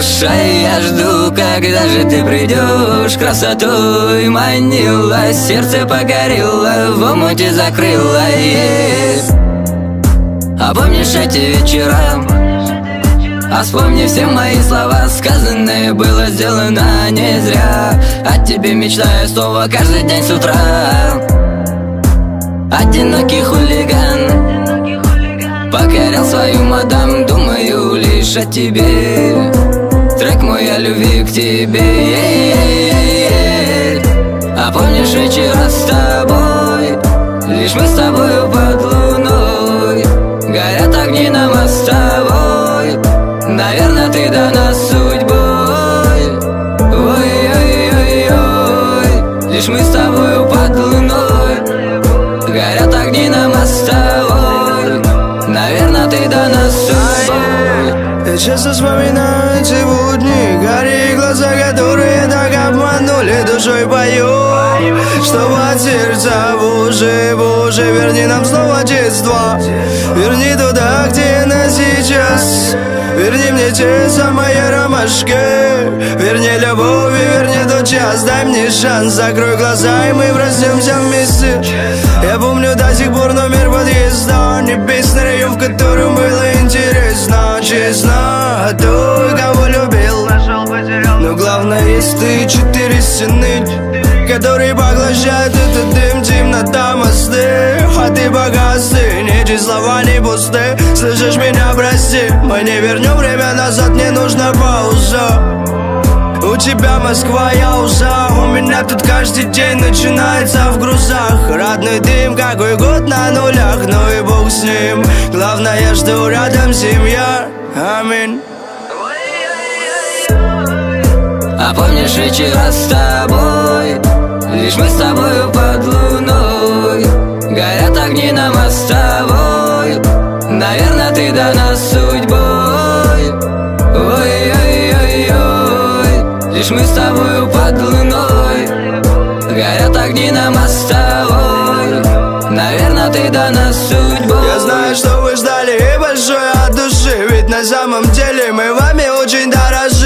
идешь, а я жду, когда же ты придешь. Красотой манила, сердце погорело, в омуте закрыло, А помнишь эти вечера? А вспомни все мои слова, сказанные было сделано не зря. О тебе мечтаю снова каждый день с утра. Одинокий хулиган покорял свою мадам, думаю лишь о тебе. Трек мой о любви к тебе. А помнишь вечера с тобой? Лишь мы с тобою под луной. Горят огни на мостовой. Наверное, ты дана судьбой. Ой-ой-ой-ой. Лишь мы с тобою под луной. Горят огни на мостовой. Наверное, ты дана судьбой. Я часто вспоминаю эти будни, карие глаза, которые так обманули. Душой пою, чтобы от сердца, Боже, Боже, верни нам снова детство. Верни туда, где нас сейчас. Верни мне те самые ромашки. Верни любовь и верни тот час. Дай мне шанс, закрой глаза и мы проснемся вместе. Я помню до сих пор номер подъезда, небесный район, в котором было интересно. Честно, той, кого любил. Но главное, есть ты, 4 стены, которые поглощают этот дым, темнота, мосты. А ты богатый, эти слова не пусты. Слышишь меня, прости, мы не вернем время назад, мне нужна пауза. У тебя Москва, я уза. У меня тут каждый день начинается в грузах. Родной дым, какой год на нулях, ну и бог с ним. Главное, что рядом семья, аминь. А помнишь вечера с тобой? Лишь мы с тобою под луной. Горят огни на мостовой. Наверное, ты дана судьбой. Ой-ой-ой-ой. Лишь мы с тобою под луной. Горят огни на мостовой. Наверное, ты дана судьбой. Я знаю, что вы ждали и большое от души, ведь на самом деле мы вами очень дорожим.